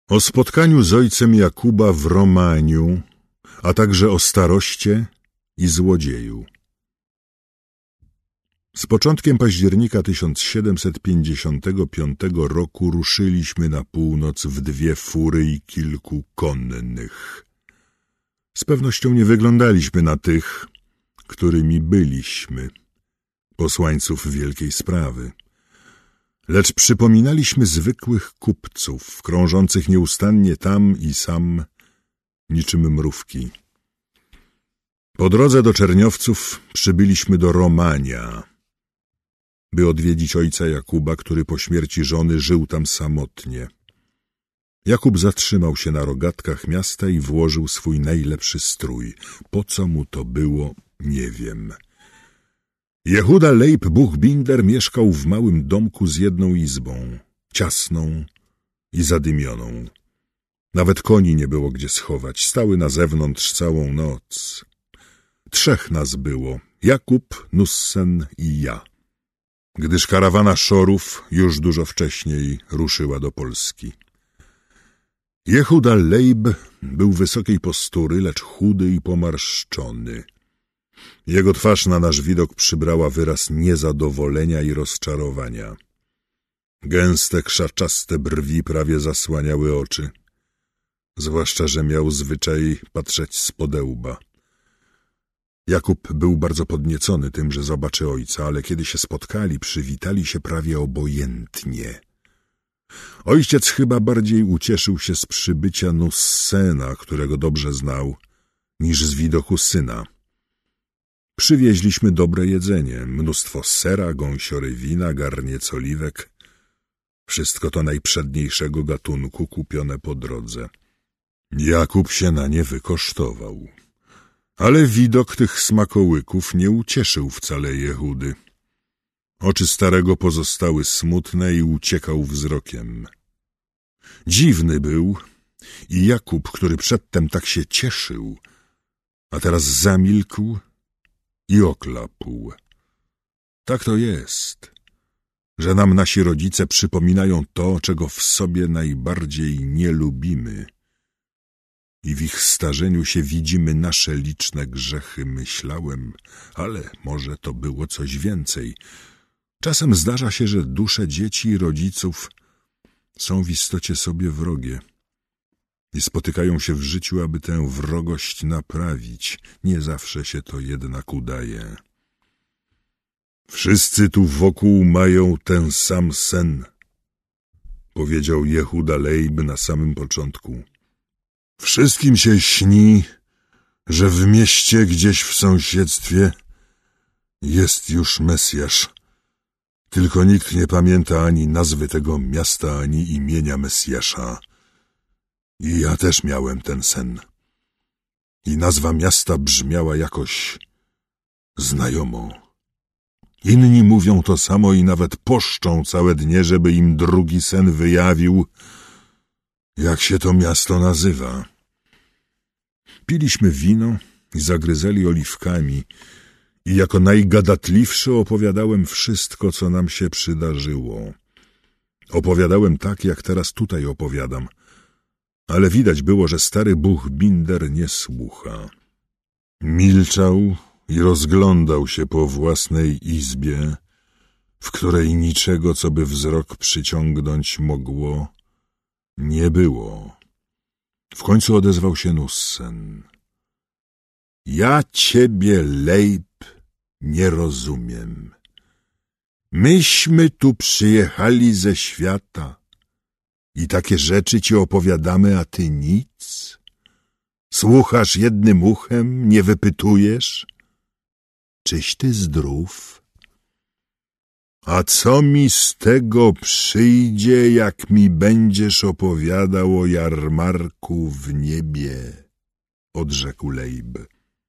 O spotkaniu z ojcem Jakuba w Romaniu, a także o staroście i złodzieju. Z początkiem października 1755 roku ruszyliśmy na północ w 2 fury i kilku konnych. Z pewnością nie wyglądaliśmy na tych, którymi byliśmy, posłańców wielkiej sprawy, lecz przypominaliśmy zwykłych kupców, krążących nieustannie tam i sam, niczym mrówki. Po drodze do Czerniowców przybyliśmy do Romania, by odwiedzić ojca Jakuba, który po śmierci żony żył tam samotnie. Jakub zatrzymał się na rogatkach miasta i włożył swój najlepszy strój. Po co mu to było, nie wiem. Jehuda Leib Buchbinder mieszkał w małym domku z 1 izbą, ciasną i zadymioną. Nawet koni nie było gdzie schować, stały na zewnątrz całą noc. 3 nas było, Jakub, Nussen i ja, gdyż karawana Szorów już dużo wcześniej ruszyła do Polski. Jehuda Leib był wysokiej postury, lecz chudy i pomarszczony. Jego twarz na nasz widok przybrała wyraz niezadowolenia i rozczarowania. Gęste, krzaczaste brwi prawie zasłaniały oczy, zwłaszcza że miał zwyczaj patrzeć z podełba. Jakub był bardzo podniecony tym, że zobaczy ojca, ale kiedy się spotkali, przywitali się prawie obojętnie. Ojciec chyba bardziej ucieszył się z przybycia Nussena, którego dobrze znał, niż z widoku syna. Przywieźliśmy dobre jedzenie, mnóstwo sera, gąsiory wina, garniec oliwek. Wszystko to najprzedniejszego gatunku, kupione po drodze. Jakub się na nie wykosztował. Ale widok tych smakołyków nie ucieszył wcale Jehudy. Oczy starego pozostały smutne i uciekał wzrokiem. Dziwny był i Jakub, który przedtem tak się cieszył, a teraz zamilkł i oklapł. Tak to jest, że nam nasi rodzice przypominają to, czego w sobie najbardziej nie lubimy. I w ich starzeniu się widzimy nasze liczne grzechy, myślałem, ale może to było coś więcej. Czasem zdarza się, że dusze dzieci i rodziców są w istocie sobie wrogie i spotykają się w życiu, aby tę wrogość naprawić. Nie zawsze się to jednak udaje. Wszyscy tu wokół mają ten sam sen, powiedział Jehuda Leib na samym początku. Wszystkim się śni, że w mieście gdzieś w sąsiedztwie jest już Mesjasz. Tylko nikt nie pamięta ani nazwy tego miasta, ani imienia Mesjasza. I ja też miałem ten sen. I nazwa miasta brzmiała jakoś znajomo. Inni mówią to samo i nawet poszczą całe dnie, żeby im drugi sen wyjawił, jak się to miasto nazywa. Piliśmy wino i zagryzeli oliwkami i jako najgadatliwszy opowiadałem wszystko, co nam się przydarzyło. Opowiadałem tak, jak teraz tutaj opowiadam, ale widać było, że stary Buchbinder nie słucha. Milczał i rozglądał się po własnej izbie, w której niczego, co by wzrok przyciągnąć mogło, nie było. W końcu odezwał się Nussen. Ja ciebie, Leib, nie rozumiem. Myśmy tu przyjechali ze świata i takie rzeczy ci opowiadamy, a ty nic? Słuchasz jednym uchem, nie wypytujesz? Czyś ty zdrów? A co mi z tego przyjdzie, jak mi będziesz opowiadał o jarmarku w niebie? Odrzekł Leib.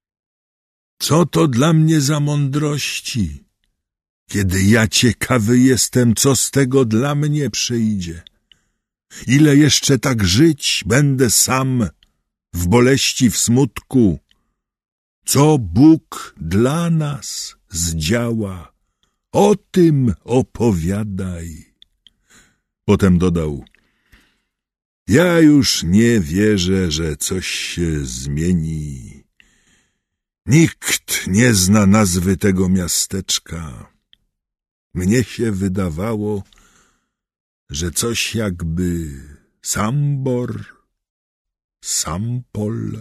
Co to dla mnie za mądrości, kiedy ja ciekawy jestem, co z tego dla mnie przyjdzie? Ile jeszcze tak żyć będę sam, w boleści, w smutku? Co Bóg dla nas zdziała? O tym opowiadaj. Potem dodał: Ja już nie wierzę, że coś się zmieni. Nikt nie zna nazwy tego miasteczka. Mnie się wydawało, że coś jakby Sambor, Sampol.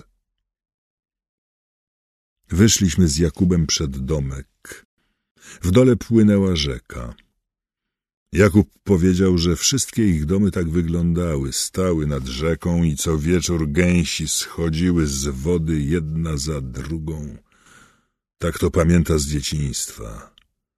Wyszliśmy z Jakubem przed domek. W dole płynęła rzeka. Jakub powiedział, że wszystkie ich domy tak wyglądały, stały nad rzeką i co wieczór gęsi schodziły z wody jedna za drugą. Tak to pamięta z dzieciństwa.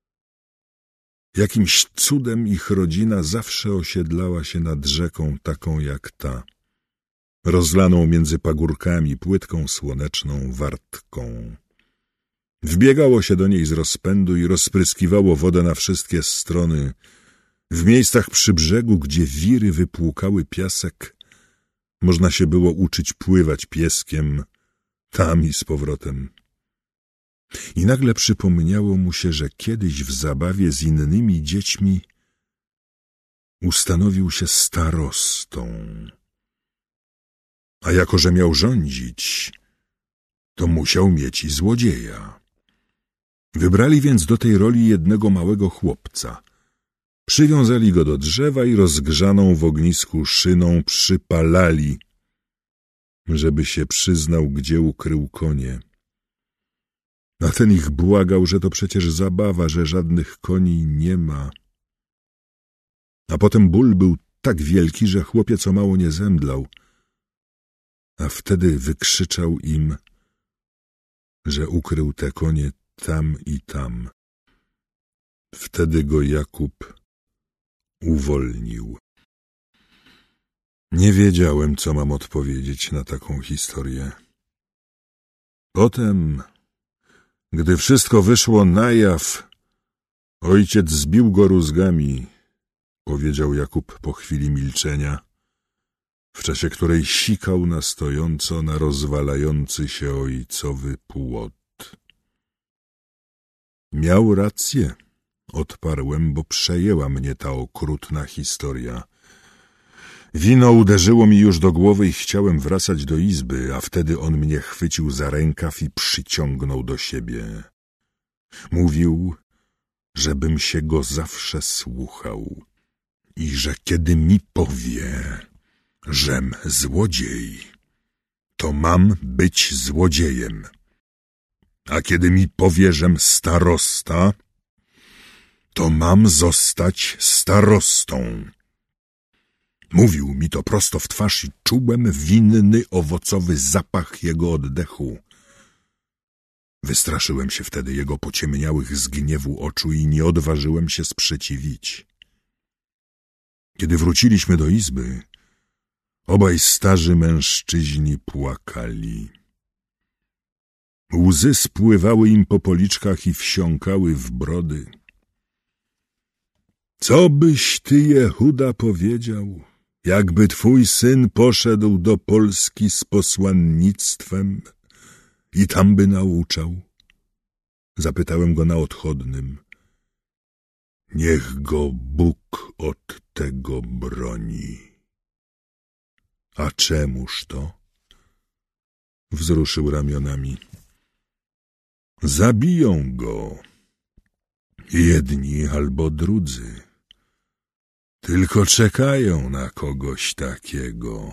Jakimś cudem ich rodzina zawsze osiedlała się nad rzeką taką jak ta, rozlaną między pagórkami płytką słoneczną wartką. Wbiegało się do niej z rozpędu i rozpryskiwało wodę na wszystkie strony. W miejscach przy brzegu, gdzie wiry wypłukały piasek, można się było uczyć pływać pieskiem, tam i z powrotem. I nagle przypomniało mu się, że kiedyś w zabawie z innymi dziećmi ustanowił się starostą. A jako że miał rządzić, to musiał mieć i złodzieja. Wybrali więc do tej roli jednego małego chłopca. Przywiązali go do drzewa i rozgrzaną w ognisku szyną przypalali, żeby się przyznał, gdzie ukrył konie. A ten ich błagał, że to przecież zabawa, że żadnych koni nie ma. A potem ból był tak wielki, że chłopiec o mało nie zemdlał. A wtedy wykrzyczał im, że ukrył te konie tam i tam. Wtedy go Jakub uwolnił. Nie wiedziałem, co mam odpowiedzieć na taką historię. Potem, gdy wszystko wyszło na jaw, ojciec zbił go rózgami, powiedział Jakub po chwili milczenia, w czasie której sikał na stojąco na rozwalający się ojcowy płot. Miał rację, odparłem, bo przejęła mnie ta okrutna historia. Wino uderzyło mi już do głowy i chciałem wracać do izby, a wtedy on mnie chwycił za rękaw i przyciągnął do siebie. Mówił, żebym się go zawsze słuchał i że kiedy mi powie, żem złodziej, to mam być złodziejem, a kiedy mi powie, żem starosta, to mam zostać starostą. Mówił mi to prosto w twarz i czułem winny, owocowy zapach jego oddechu. Wystraszyłem się wtedy jego pociemniałych z gniewu oczu i nie odważyłem się sprzeciwić. Kiedy wróciliśmy do izby, obaj starzy mężczyźni płakali. Łzy spływały im po policzkach i wsiąkały w brody. Co byś ty, Jehuda, powiedział, jakby twój syn poszedł do Polski z posłannictwem i tam by nauczał? Zapytałem go na odchodnym. Niech go Bóg od tego broni. A czemuż to? Wzruszył ramionami. Zabiją go. Jedni albo drudzy. Tylko czekają na kogoś takiego.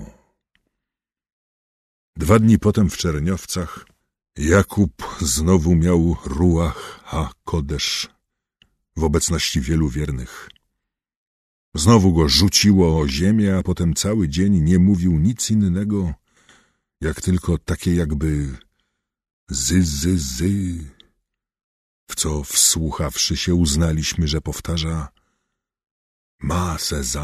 2 dni potem w Czerniowcach Jakub znowu miał ruach ha-kodesz w obecności wielu wiernych. Znowu go rzuciło o ziemię, a potem cały dzień nie mówił nic innego, jak tylko takie jakby zy, w co wsłuchawszy się uznaliśmy, że powtarza ma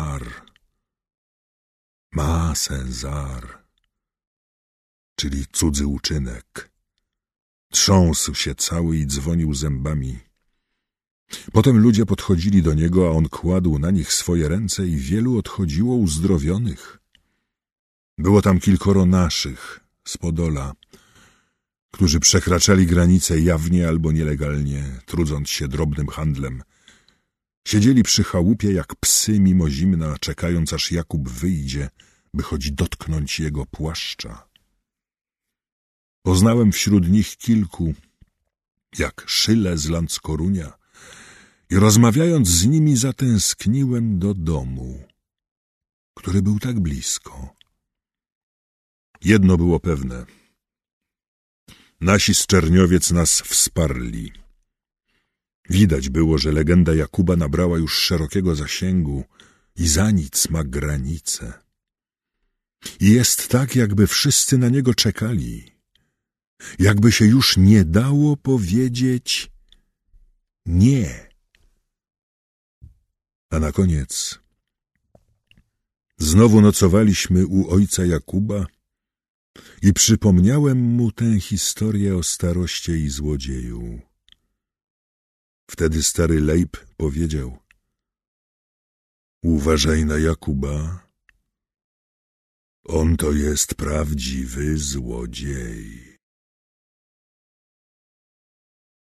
Cezar, czyli cudzy uczynek. Trząsł się cały i dzwonił zębami. Potem ludzie podchodzili do niego, a on kładł na nich swoje ręce i wielu odchodziło uzdrowionych. Było tam kilkoro naszych z Podola, którzy przekraczali granice jawnie albo nielegalnie, trudząc się drobnym handlem. Siedzieli przy chałupie jak psy mimo zimna, czekając aż Jakub wyjdzie, by choć dotknąć jego płaszcza. Poznałem wśród nich kilku, jak Szyle z Landskorunia, i rozmawiając z nimi zatęskniłem do domu, który był tak blisko. Jedno było pewne. Nasi z Czerniowiec nas wsparli. Widać było, że legenda Jakuba nabrała już szerokiego zasięgu i za nic ma granice. I jest tak, jakby wszyscy na niego czekali. Jakby się już nie dało powiedzieć nie. A na koniec znowu nocowaliśmy u ojca Jakuba i przypomniałem mu tę historię o staroście i złodzieju. Wtedy stary Lejb powiedział: uważaj na Jakuba, on to jest prawdziwy złodziej.